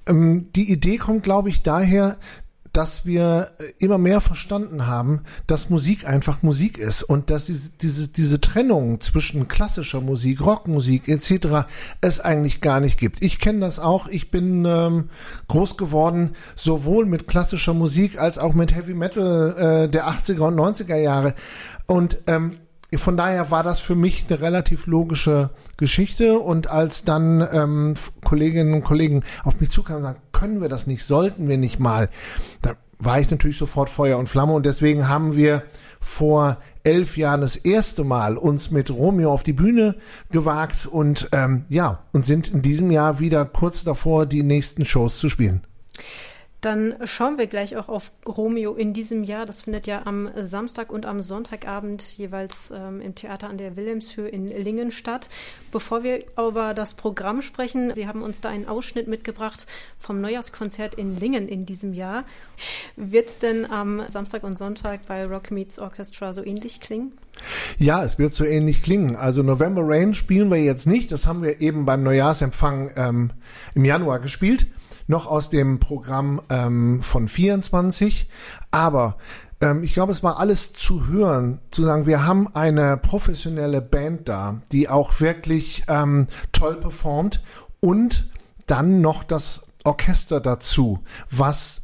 Die Idee kommt, glaube ich, daher, dass wir immer mehr verstanden haben, dass Musik einfach Musik ist und dass diese Trennung zwischen klassischer Musik, Rockmusik etc. es eigentlich gar nicht gibt. Ich kenne das auch. Ich bin groß geworden, sowohl mit klassischer Musik als auch mit Heavy Metal der 80er und 90er Jahre. Und von daher war das für mich eine relativ logische Geschichte. Und als dann Kolleginnen und Kollegen auf mich zukamen und sagten, können wir das nicht, sollten wir nicht mal, da war ich natürlich sofort Feuer und Flamme. Und deswegen haben wir vor 11 Jahren das erste Mal uns mit Romeo auf die Bühne gewagt und und sind in diesem Jahr wieder kurz davor, die nächsten Shows zu spielen. Dann schauen wir gleich auch auf Romeo in diesem Jahr. Das findet ja am Samstag und am Sonntagabend jeweils im Theater an der Wilhelmshöhe in Lingen statt. Bevor wir über das Programm sprechen, Sie haben uns da einen Ausschnitt mitgebracht vom Neujahrskonzert in Lingen in diesem Jahr. Wird es denn am Samstag und Sonntag bei Rock Meets Orchestra so ähnlich klingen? Ja, es wird so ähnlich klingen. Also November Rain spielen wir jetzt nicht. Das haben wir eben beim Neujahrsempfang im Januar gespielt. Noch aus dem Programm von 24. Aber ich glaube, es war alles zu hören, zu sagen, wir haben eine professionelle Band da, die auch wirklich toll performt und dann noch das Orchester dazu, was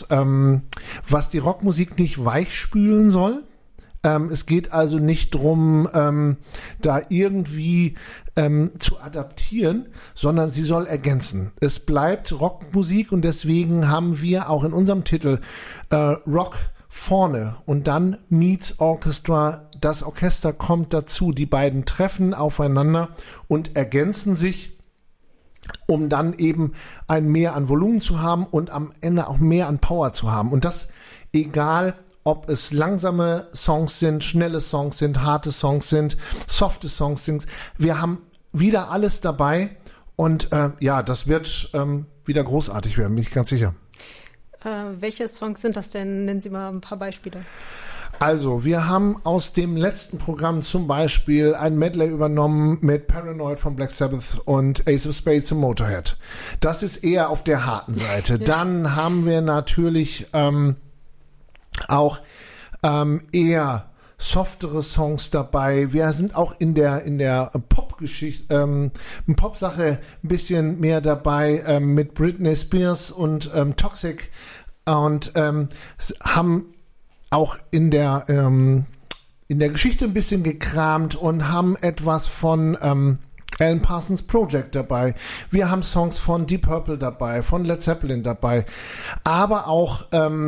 die Rockmusik nicht weichspülen soll. Es geht also nicht drum, da irgendwie zu adaptieren, sondern sie soll ergänzen. Es bleibt Rockmusik und deswegen haben wir auch in unserem Titel Rock vorne und dann Meets Orchestra. Das Orchester kommt dazu. Die beiden treffen aufeinander und ergänzen sich, um dann eben ein Mehr an Volumen zu haben und am Ende auch mehr an Power zu haben. Und das egal, ob es langsame Songs sind, schnelle Songs sind, harte Songs sind, softe Songs sind. Wir haben wieder alles dabei und das wird wieder großartig werden, bin ich ganz sicher. Welche Songs sind das denn? Nennen Sie mal ein paar Beispiele. Also, wir haben aus dem letzten Programm zum Beispiel ein Medley übernommen mit Paranoid von Black Sabbath und Ace of Spades und Motorhead. Das ist eher auf der harten Seite. Ja. Dann haben wir natürlich auch eher softere Songs dabei. Wir sind auch in der Pop-Geschichte, Pop-Sache ein bisschen mehr dabei mit Britney Spears und Toxic und haben auch in der Geschichte ein bisschen gekramt und haben etwas von Alan Parsons Project dabei. Wir haben Songs von Deep Purple dabei, von Led Zeppelin dabei, aber auch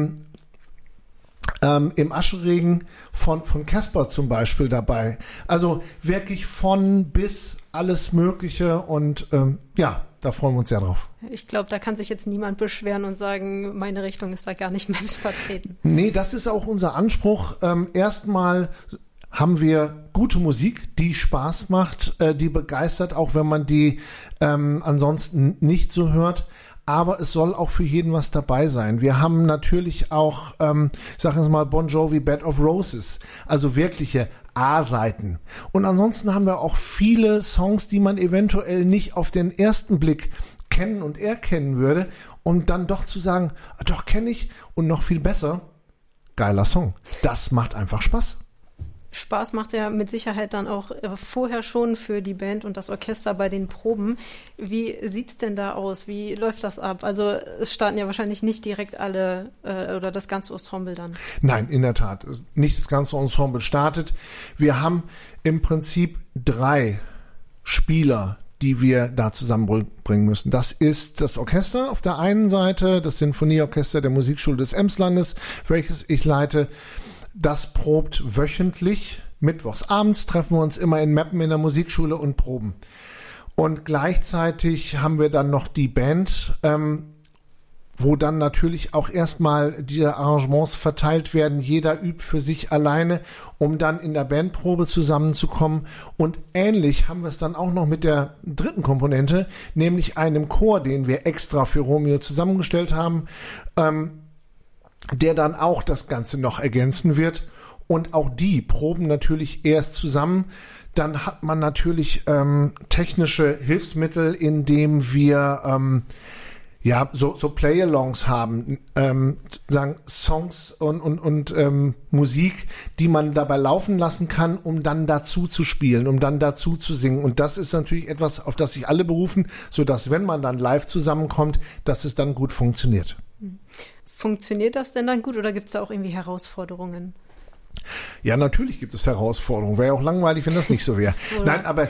im Ascheregen von Casper zum Beispiel dabei. Also wirklich von bis alles Mögliche und da freuen wir uns sehr drauf. Ich glaube, da kann sich jetzt niemand beschweren und sagen, meine Richtung ist da gar nicht mehr vertreten. Nee, das ist auch unser Anspruch. Erstmal haben wir gute Musik, die Spaß macht, die begeistert, auch wenn man die ansonsten nicht so hört. Aber es soll auch für jeden was dabei sein. Wir haben natürlich auch, sagen wir mal, Bon Jovi, Bed of Roses, also wirkliche A-Seiten. Und ansonsten haben wir auch viele Songs, die man eventuell nicht auf den ersten Blick kennen und erkennen würde, um dann doch zu sagen, doch kenne ich und noch viel besser, geiler Song. Das macht einfach Spaß. Spaß macht ja mit Sicherheit dann auch vorher schon für die Band und das Orchester bei den Proben. Wie sieht's denn da aus? Wie läuft das ab? Also es starten ja wahrscheinlich nicht direkt alle oder das ganze Ensemble dann. Nein, in der Tat. Nicht das ganze Ensemble startet. Wir haben im Prinzip 3 Spieler, die wir da zusammenbringen müssen. Das ist das Orchester auf der einen Seite, das Sinfonieorchester der Musikschule des Emslandes, welches ich leite. Das probt wöchentlich. Mittwochs abends treffen wir uns immer in Meppen in der Musikschule und proben. Und gleichzeitig haben wir dann noch die Band, wo dann natürlich auch erstmal die Arrangements verteilt werden. Jeder übt für sich alleine, um dann in der Bandprobe zusammenzukommen. Und ähnlich haben wir es dann auch noch mit der dritten Komponente, nämlich einem Chor, den wir extra für Romeo zusammengestellt haben, der dann auch das Ganze noch ergänzen wird. Und auch die proben natürlich erst zusammen. Dann hat man natürlich technische Hilfsmittel, indem wir Ja, so Play-Alongs haben, sagen Songs und Musik, die man dabei laufen lassen kann, um dann dazu zu spielen, um dann dazu zu singen. Und das ist natürlich etwas, auf das sich alle berufen, sodass, wenn man dann live zusammenkommt, dass es dann gut funktioniert. Funktioniert das denn dann gut oder gibt es da auch irgendwie Herausforderungen? Ja, natürlich gibt es Herausforderungen. Wäre ja auch langweilig, wenn das nicht so wäre. Nein, aber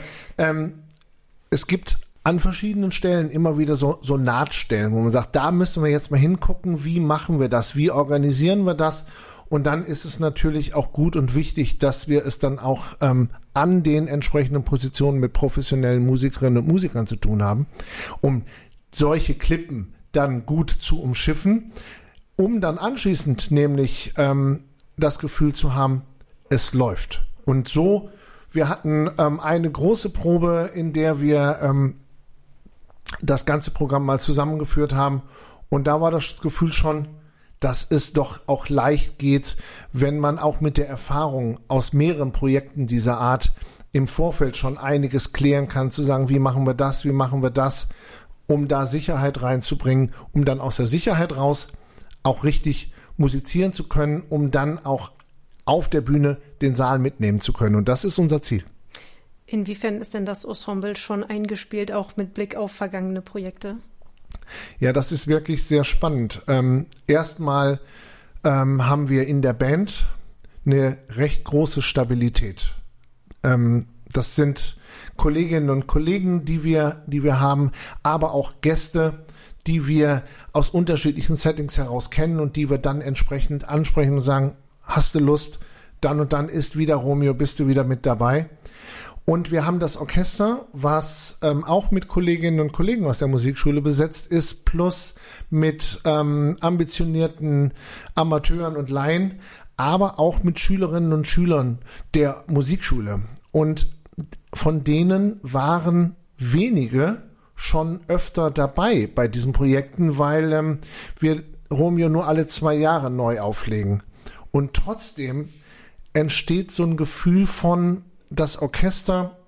es gibt an verschiedenen Stellen immer wieder so Nahtstellen, wo man sagt, da müssen wir jetzt mal hingucken, wie machen wir das, wie organisieren wir das? Und dann ist es natürlich auch gut und wichtig, dass wir es dann auch an den entsprechenden Positionen mit professionellen Musikerinnen und Musikern zu tun haben, um solche Klippen dann gut zu umschiffen, um dann anschließend nämlich das Gefühl zu haben, es läuft. Und so, wir hatten eine große Probe, in der wir das ganze Programm mal zusammengeführt haben. Und da war das Gefühl schon, dass es doch auch leicht geht, wenn man auch mit der Erfahrung aus mehreren Projekten dieser Art im Vorfeld schon einiges klären kann, zu sagen, wie machen wir das, um da Sicherheit reinzubringen, um dann aus der Sicherheit raus auch richtig musizieren zu können, um dann auch auf der Bühne den Saal mitnehmen zu können. Und das ist unser Ziel. Inwiefern ist denn das Ensemble schon eingespielt, auch mit Blick auf vergangene Projekte? Ja, das ist wirklich sehr spannend. Erstmal haben wir in der Band eine recht große Stabilität. Das sind Kolleginnen und Kollegen, die wir haben, aber auch Gäste, die wir aus unterschiedlichen Settings heraus kennen und die wir dann entsprechend ansprechen und sagen, hast du Lust, dann und dann ist wieder Romeo, bist du wieder mit dabei. Und wir haben das Orchester, was auch mit Kolleginnen und Kollegen aus der Musikschule besetzt ist, plus mit ambitionierten Amateuren und Laien, aber auch mit Schülerinnen und Schülern der Musikschule. Und von denen waren wenige schon öfter dabei bei diesen Projekten, weil wir Romeo nur alle 2 Jahre neu auflegen. Und trotzdem entsteht so ein Gefühl von, das Orchester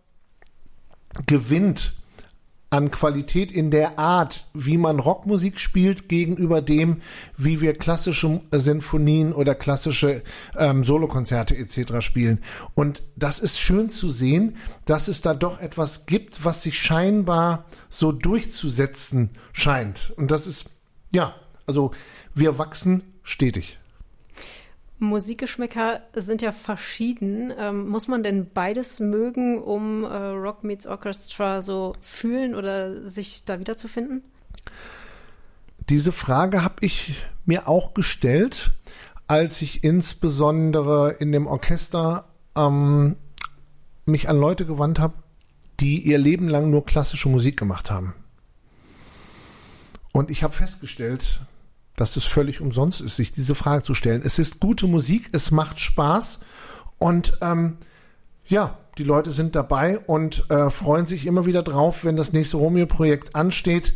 gewinnt an Qualität in der Art, wie man Rockmusik spielt, gegenüber dem, wie wir klassische Sinfonien oder klassische Solokonzerte etc. spielen. Und das ist schön zu sehen, dass es da doch etwas gibt, was sich scheinbar so durchzusetzen scheint. Und das ist, ja, also wir wachsen stetig. Musikgeschmäcker sind ja verschieden. Muss man denn beides mögen, um Rock meets Orchestra so fühlen oder sich da wiederzufinden? Diese Frage habe ich mir auch gestellt, als ich insbesondere in dem Orchester mich an Leute gewandt habe, die ihr Leben lang nur klassische Musik gemacht haben. Und ich habe festgestellt, dass es völlig umsonst ist, sich diese Frage zu stellen. Es ist gute Musik, es macht Spaß und ja, die Leute sind dabei und freuen sich immer wieder drauf, wenn das nächste Romeo-Projekt ansteht.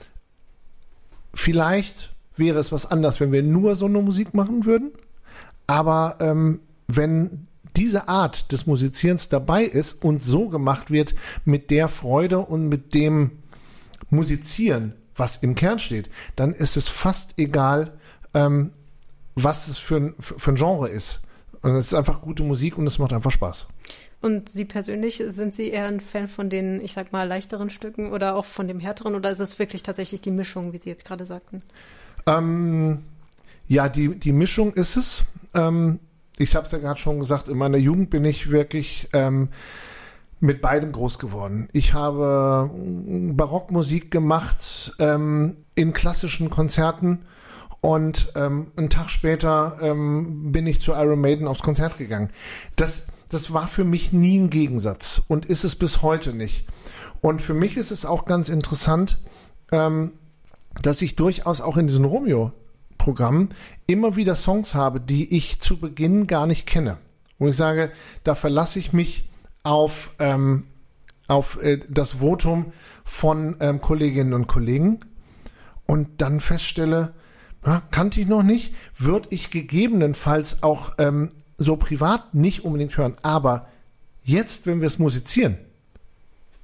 Vielleicht wäre es was anderes, wenn wir nur so eine Musik machen würden, aber wenn diese Art des Musizierens dabei ist und so gemacht wird mit der Freude und mit dem Musizieren, was im Kern steht, dann ist es fast egal, was es für ein Genre ist. Und es ist einfach gute Musik und es macht einfach Spaß. Und Sie persönlich, sind Sie eher ein Fan von den, ich sag mal, leichteren Stücken oder auch von dem härteren oder ist es wirklich tatsächlich die Mischung, wie Sie jetzt gerade sagten? Ja, die Mischung ist es. Ich habe es ja gerade schon gesagt, in meiner Jugend bin ich wirklich mit beidem groß geworden. Ich habe Barockmusik gemacht in klassischen Konzerten und einen Tag später bin ich zu Iron Maiden aufs Konzert gegangen. Das war für mich nie ein Gegensatz und ist es bis heute nicht. Und für mich ist es auch ganz interessant, dass ich durchaus auch in diesen Romeo-Programmen immer wieder Songs habe, die ich zu Beginn gar nicht kenne. Wo ich sage, da verlasse ich mich auf das Votum von Kolleginnen und Kollegen und dann feststelle, ja, kannte ich noch nicht, würde ich gegebenenfalls auch so privat nicht unbedingt hören. Aber jetzt, wenn wir es musizieren,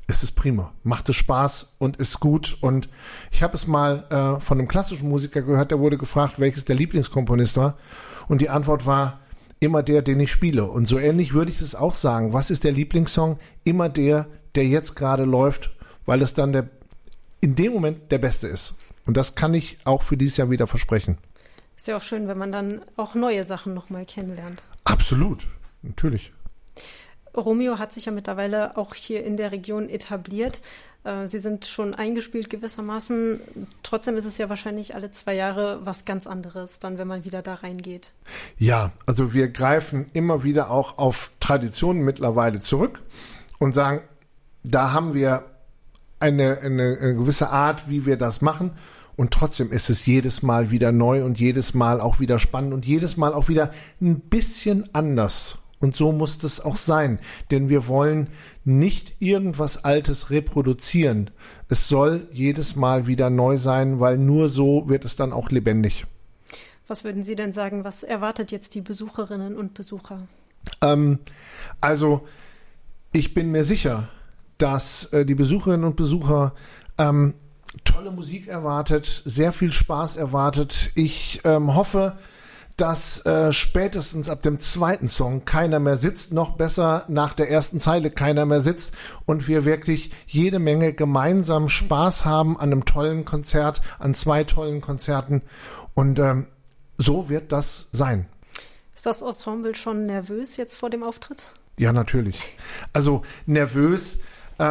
ist es prima. Macht es Spaß und ist gut. Und ich habe es mal von einem klassischen Musiker gehört, der wurde gefragt, welches der Lieblingskomponist war. Und die Antwort war, immer der, den ich spiele. Und so ähnlich würde ich es auch sagen. Was ist der Lieblingssong? Immer der jetzt gerade läuft, weil es dann in dem Moment der beste ist. Und das kann ich auch für dieses Jahr wieder versprechen. Ist ja auch schön, wenn man dann auch neue Sachen nochmal kennenlernt. Absolut, natürlich. Romeo hat sich ja mittlerweile auch hier in der Region etabliert. Sie sind schon eingespielt gewissermaßen. Trotzdem ist es ja wahrscheinlich alle 2 Jahre was ganz anderes, dann wenn man wieder da reingeht. Ja, also wir greifen immer wieder auch auf Traditionen mittlerweile zurück und sagen, da haben wir eine gewisse Art, wie wir das machen. Und trotzdem ist es jedes Mal wieder neu und jedes Mal auch wieder spannend und jedes Mal auch wieder ein bisschen anders. Und so muss es auch sein, denn wir wollen nicht irgendwas Altes reproduzieren. Es soll jedes Mal wieder neu sein, weil nur so wird es dann auch lebendig. Was würden Sie denn sagen, was erwartet jetzt die Besucherinnen und Besucher? Also ich bin mir sicher, dass die Besucherinnen und Besucher tolle Musik erwartet, sehr viel Spaß erwartet. Ich hoffe, dass spätestens ab dem 2. Song keiner mehr sitzt, noch besser nach der ersten Zeile keiner mehr sitzt und wir wirklich jede Menge gemeinsam Spaß haben an einem tollen Konzert, an 2 tollen Konzerten und so wird das sein. Ist das Ensemble schon nervös jetzt vor dem Auftritt? Ja, natürlich. Also nervös,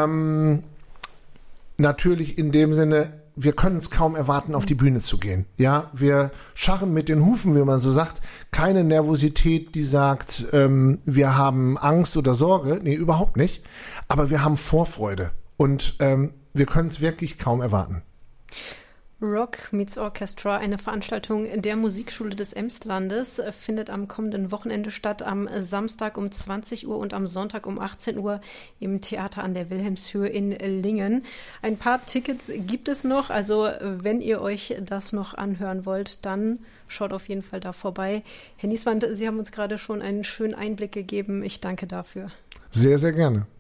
natürlich in dem Sinne, wir können es kaum erwarten, auf die Bühne zu gehen. Ja, wir scharren mit den Hufen, wie man so sagt. Keine Nervosität, die sagt, wir haben Angst oder Sorge. Nee, überhaupt nicht. Aber wir haben Vorfreude. Und wir können es wirklich kaum erwarten. Rock meets Orchestra, eine Veranstaltung der Musikschule des Emslandes, findet am kommenden Wochenende statt, am Samstag um 20 Uhr und am Sonntag um 18 Uhr im Theater an der Wilhelmshöhe in Lingen. Ein paar Tickets gibt es noch, also wenn ihr euch das noch anhören wollt, dann schaut auf jeden Fall da vorbei. Herr Nieswand, Sie haben uns gerade schon einen schönen Einblick gegeben. Ich danke dafür. Sehr, sehr gerne.